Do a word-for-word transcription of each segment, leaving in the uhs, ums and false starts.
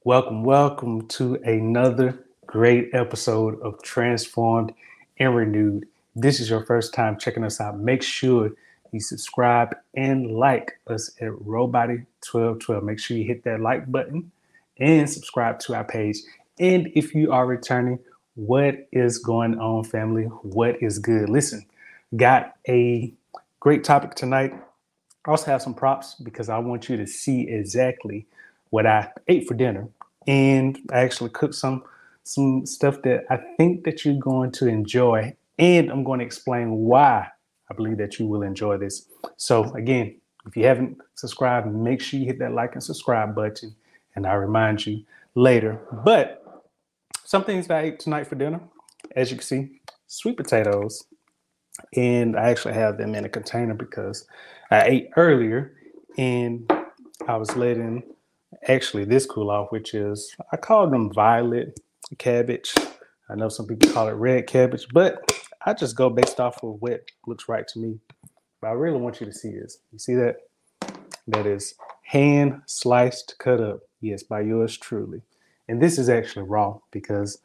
Welcome, welcome to another great episode of Transformed and Renewed. This is your first time checking us out. Make sure you subscribe and like us at Robody twelve twelve. Make sure you hit that like button and subscribe to our page. And if you are returning, what is going on, family? What is good? Listen, got a great topic tonight. I also have some props because I want you to see exactly what I ate for dinner. And I actually cooked some some stuff that I think that you're going to enjoy. And I'm going to explain why I believe that you will enjoy this. So again, if you haven't subscribed, make sure you hit that like and subscribe button. And I'll remind you later. But some things that I ate tonight for dinner, as you can see, sweet potatoes. And I actually have them in a container because I ate earlier and I was letting actually this cool off, which is, I call them violet cabbage. I know some people call it red cabbage, but I just go based off of what looks right to me. But I really want you to see this. You see that? That is hand sliced, cut up. Yes, by yours truly. And this is actually raw because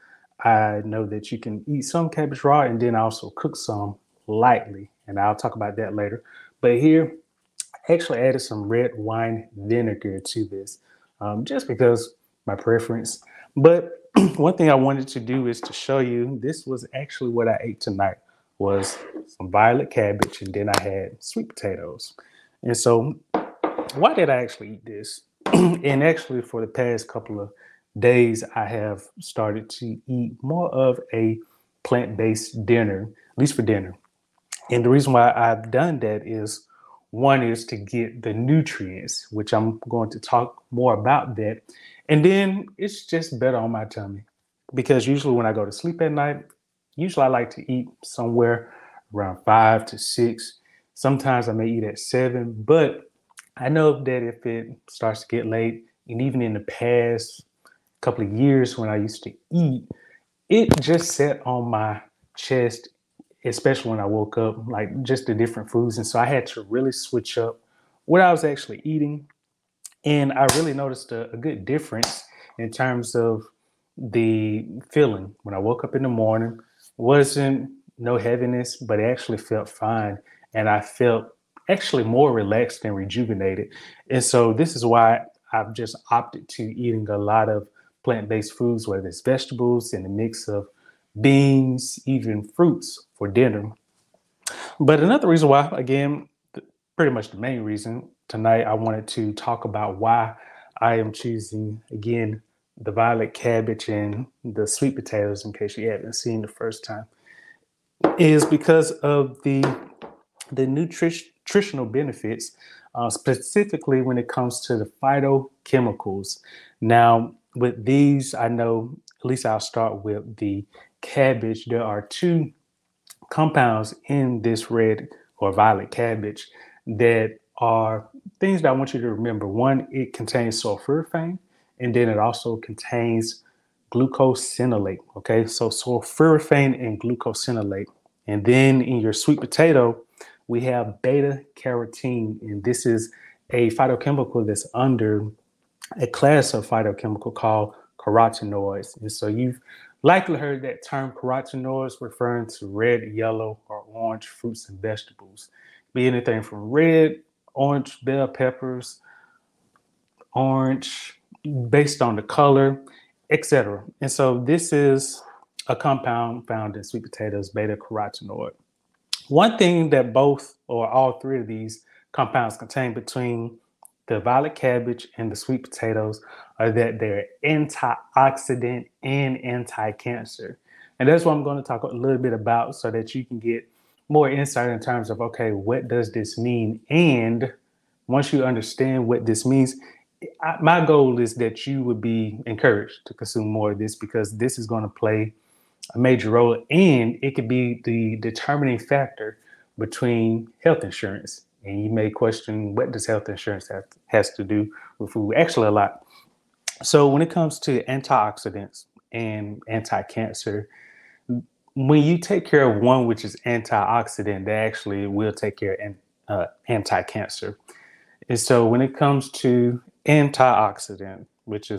I know that you can eat some cabbage raw and then also cook some lightly. And I'll talk about that later. But here, I actually added some red wine vinegar to this um, just because my preference. But one thing I wanted to do is to show you this was actually what I ate tonight was some violet cabbage and then I had sweet potatoes. And so why did I actually eat this? And actually for the past couple of days, I have started to eat more of a plant-based dinner, at least for dinner. And the reason why I've done that is one is to get the nutrients, which I'm going to talk more about that. And then it's just better on my tummy because usually when I go to sleep at night, usually I like to eat somewhere around five to six. Sometimes I may eat at seven, but I know that if it starts to get late, and even in the past couple of years when I used to eat, it just sat on my chest, especially when I woke up, like just the different foods. And so I had to really switch up what I was actually eating. And I really noticed a, a good difference in terms of the feeling. When I woke up in the morning, wasn't no heaviness, but it actually felt fine. And I felt actually more relaxed and rejuvenated. And so this is why I've just opted to eating a lot of plant-based foods, whether it's vegetables and a mix of beans, even fruits for dinner. But another reason why, again, pretty much the main reason tonight, I wanted to talk about why I am choosing, again, the violet cabbage and the sweet potatoes, in case you haven't seen the first time, is because of the, the nutri- nutritional benefits, uh, specifically when it comes to the phytochemicals. Now, with these, I know, at least I'll start with the cabbage. There are two compounds in this red or violet cabbage that are things that I want you to remember. One, it contains sulforaphane, and then it also contains glucosinolate. Okay, so sulforaphane and glucosinolate. And then in your sweet potato, we have beta carotene, and this is a phytochemical that's under a class of phytochemical called carotenoids. And so you've likely heard that term carotenoids referring to red, yellow, or orange fruits and vegetables. Be anything from red, orange, bell peppers, orange, based on the color, et cetera. And so this is a compound found in sweet potatoes, beta carotenoid. One thing that both or all three of these compounds contain between the violet cabbage and the sweet potatoes are that they're antioxidant and anti-cancer. And that's what I'm going to talk a little bit about so that you can get more insight in terms of, okay, what does this mean? And once you understand what this means, I, my goal is that you would be encouraged to consume more of this because this is going to play a major role and it could be the determining factor between health insurance. And you may question, what does health insurance have, has to do with food? Actually, a lot. So when it comes to antioxidants and anti-cancer, when you take care of one which is antioxidant, they actually will take care of uh, anti-cancer. And so when it comes to antioxidant, which is what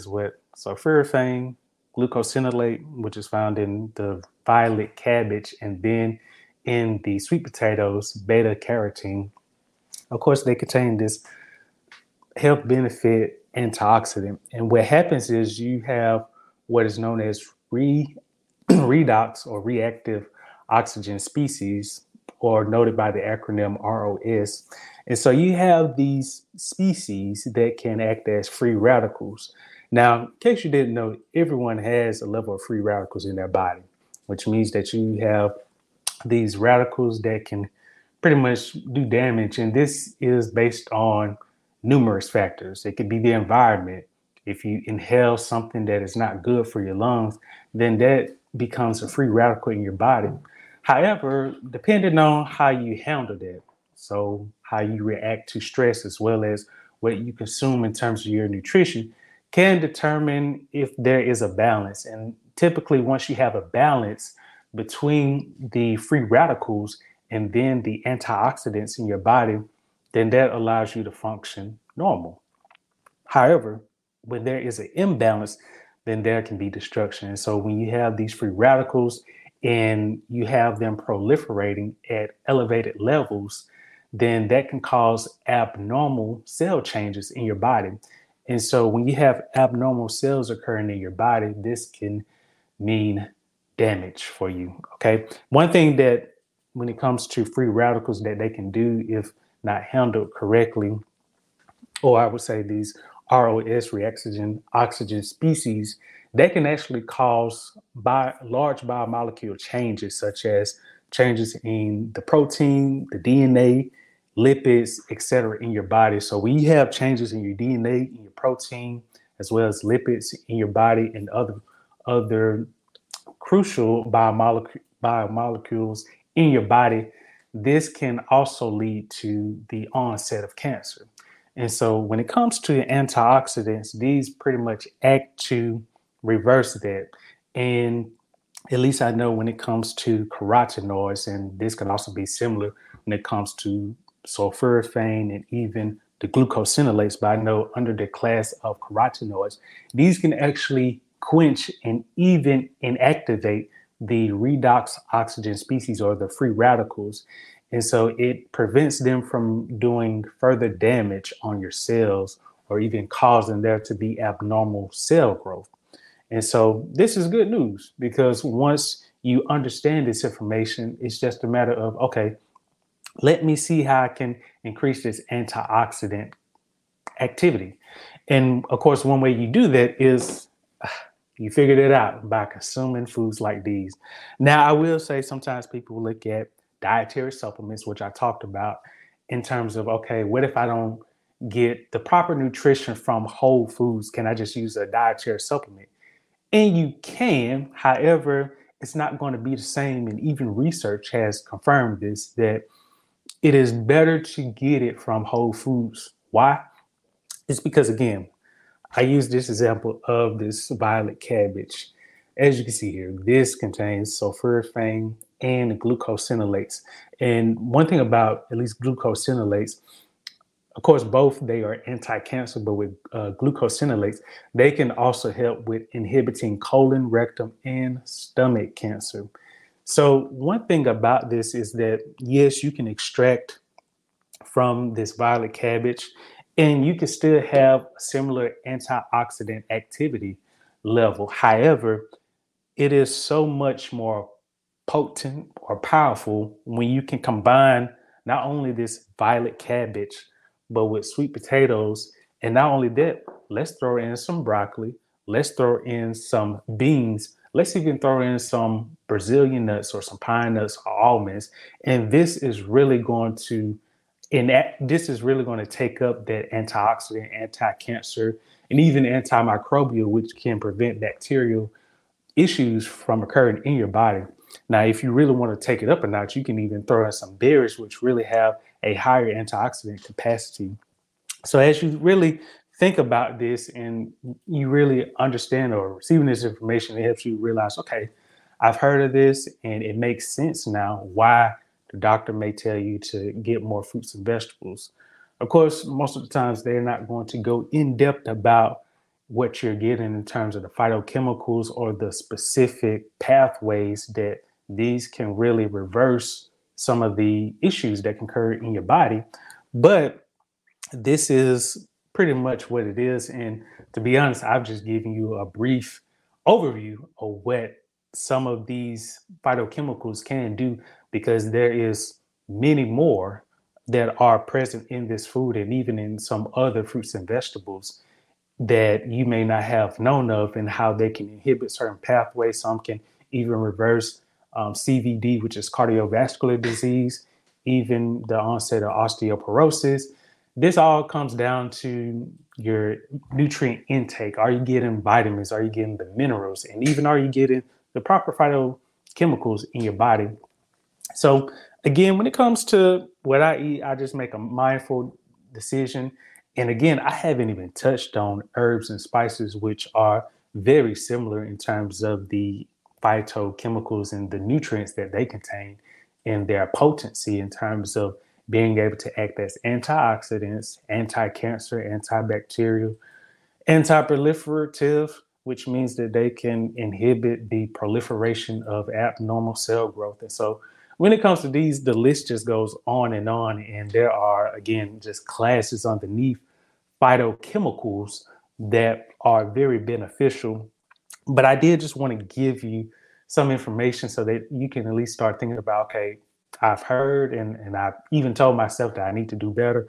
sulforaphane, glucosinolate, which is found in the violet cabbage, and then in the sweet potatoes, beta carotene. Of course, they contain this health benefit antioxidant. And what happens is you have what is known as re, redox or reactive oxygen species, or noted by the acronym R O S. And so you have these species that can act as free radicals. Now, in case you didn't know, everyone has a level of free radicals in their body, which means that you have these radicals that can pretty much do damage. And this is based on numerous factors. It could be the environment. If you inhale something that is not good for your lungs, then that becomes a free radical in your body. However, depending on how you handle that, so how you react to stress as well as what you consume in terms of your nutrition, can determine if there is a balance. And typically, once you have a balance between the free radicals and then the antioxidants in your body, then that allows you to function normal. However, when there is an imbalance, then there can be destruction. And so when you have these free radicals and you have them proliferating at elevated levels, then that can cause abnormal cell changes in your body. And so when you have abnormal cells occurring in your body, this can mean damage for you. Okay. One thing that when it comes to free radicals that they can do if not handled correctly, or I would say these R O S reoxygen oxygen species, they can actually cause bi- large biomolecule changes, such as changes in the protein, the D N A, lipids, et cetera, in your body. So when you have changes in your D N A, in your protein, as well as lipids in your body and other other crucial biomolecule, biomolecules in your body, this can also lead to the onset of cancer. And so when it comes to antioxidants, these pretty much act to reverse that. And at least I know when it comes to carotenoids, and this can also be similar when it comes to sulforaphane and even the glucosinolates, but I know under the class of carotenoids, these can actually quench and even inactivate the redox oxygen species or the free radicals. And so it prevents them from doing further damage on your cells or even causing there to be abnormal cell growth. And so this is good news, because once you understand this information, it's just a matter of, okay, let me see how I can increase this antioxidant activity. And of course, one way you do that is you figured it out by consuming foods like these. Now, I will say sometimes people look at dietary supplements, which I talked about, in terms of, okay, what if I don't get the proper nutrition from whole foods? Can I just use a dietary supplement? And you can, however, it's not going to be the same. And even research has confirmed this, that it is better to get it from whole foods. Why? It's because, again, I use this example of this violet cabbage. As you can see here, this contains sulforaphane and glucosinolates. And one thing about at least glucosinolates, of course, both they are anti-cancer, but with uh, glucosinolates, they can also help with inhibiting colon, rectum, and stomach cancer. So one thing about this is that, yes, you can extract from this violet cabbage and you can still have similar antioxidant activity level. However, it is so much more potent or powerful when you can combine not only this violet cabbage, but with sweet potatoes. And not only that, let's throw in some broccoli. Let's throw in some beans. Let's even throw in some Brazilian nuts or some pine nuts or almonds. And this is really going to And that, this is really going to take up that antioxidant, anti-cancer, and even antimicrobial, which can prevent bacterial issues from occurring in your body. Now, if you really want to take it up a notch, you can even throw in some berries, which really have a higher antioxidant capacity. So as you really think about this and you really understand or receiving this information, it helps you realize, okay, I've heard of this and it makes sense now why the doctor may tell you to get more fruits and vegetables. Of course, most of the times they're not going to go in depth about what you're getting in terms of the phytochemicals or the specific pathways that these can really reverse some of the issues that can occur in your body. But this is pretty much what it is. And to be honest, I've just given you a brief overview of what some of these phytochemicals can do, because there is many more that are present in this food and even in some other fruits and vegetables that you may not have known of, and how they can inhibit certain pathways. Some can even reverse um, C V D, which is cardiovascular disease, even the onset of osteoporosis. This all comes down to your nutrient intake. Are you getting vitamins? Are you getting the minerals? And even are you getting the proper phytochemicals in your body? So again, when it comes to what I eat, I just make a mindful decision. And again, I haven't even touched on herbs and spices, which are very similar in terms of the phytochemicals and the nutrients that they contain, and their potency in terms of being able to act as antioxidants, anti-cancer, antibacterial, anti-proliferative, which means that they can inhibit the proliferation of abnormal cell growth. And so when it comes to these, the list just goes on and on. And there are, again, just classes underneath phytochemicals that are very beneficial. But I did just want to give you some information so that you can at least start thinking about, okay, I've heard and, and I've even told myself that I need to do better.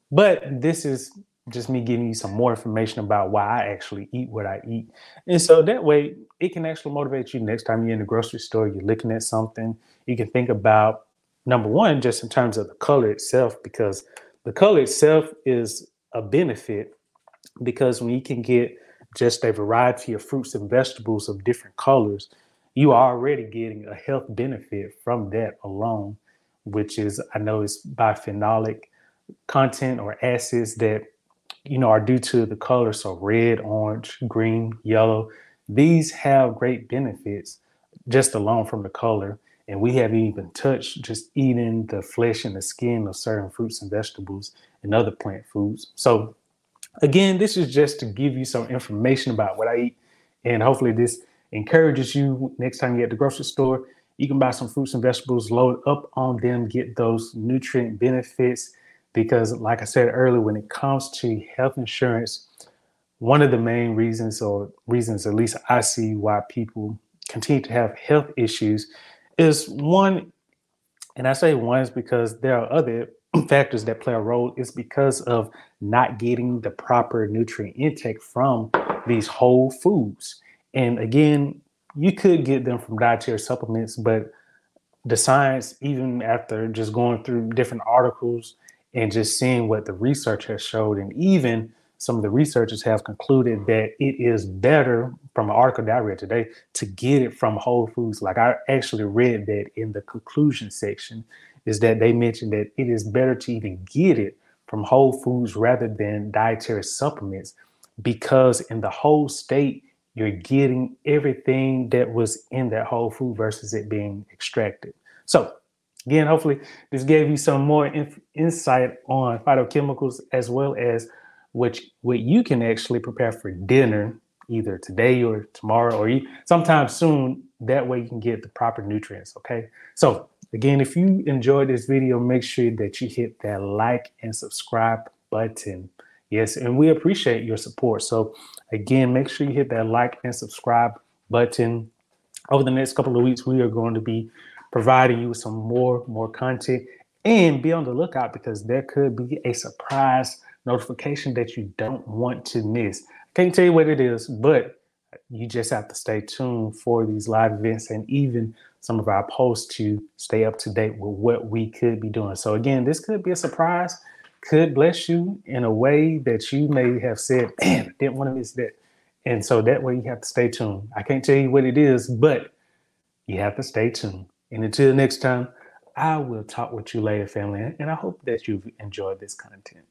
But this is just me giving you some more information about why I actually eat what I eat. And so that way it can actually motivate you next time you're in the grocery store, you're looking at something, you can think about, number one, just in terms of the color itself, because the color itself is a benefit, because when you can get just a variety of fruits and vegetables of different colors, you are already getting a health benefit from that alone, which is, I know it's biphenolic content or acids that, you know, are due to the color. So red, orange, green, yellow, these have great benefits just alone from the color. And we haven't even touched just eating the flesh and the skin of certain fruits and vegetables and other plant foods. So again, this is just to give you some information about what I eat, and hopefully this encourages you next time you're at the grocery store. You can buy some fruits and vegetables, load up on them, get those nutrient benefits. Because like I said earlier, when it comes to health insurance, one of the main reasons, or reasons at least I see, why people continue to have health issues is one, and I say one is because there are other factors that play a role, is because of not getting the proper nutrient intake from these whole foods. And again, you could get them from dietary supplements, but the science, even after just going through different articles and just seeing what the research has showed, and even some of the researchers have concluded that it is better, from an article that I read today, to get it from whole foods. Like, I actually read that in the conclusion section, is that they mentioned that it is better to even get it from whole foods rather than dietary supplements, because in the whole state, you're getting everything that was in that whole food versus it being extracted. So again, hopefully this gave you some more inf- insight on phytochemicals, as well as what, what you can actually prepare for dinner, either today or tomorrow or sometime soon. That way you can get the proper nutrients, okay? So again, if you enjoyed this video, make sure that you hit that like and subscribe button. Yes, and we appreciate your support. So again, make sure you hit that like and subscribe button. Over the next couple of weeks, we are going to be providing you with some more, more content, and be on the lookout, because there could be a surprise notification that you don't want to miss. I can't tell you what it is, but you just have to stay tuned for these live events and even some of our posts to stay up to date with what we could be doing. So again, this could be a surprise, could bless you in a way that you may have said, man, I didn't want to miss that. And so that way you have to stay tuned. I can't tell you what it is, but you have to stay tuned. And until next time, I will talk with you later, family. And I hope that you've enjoyed this content.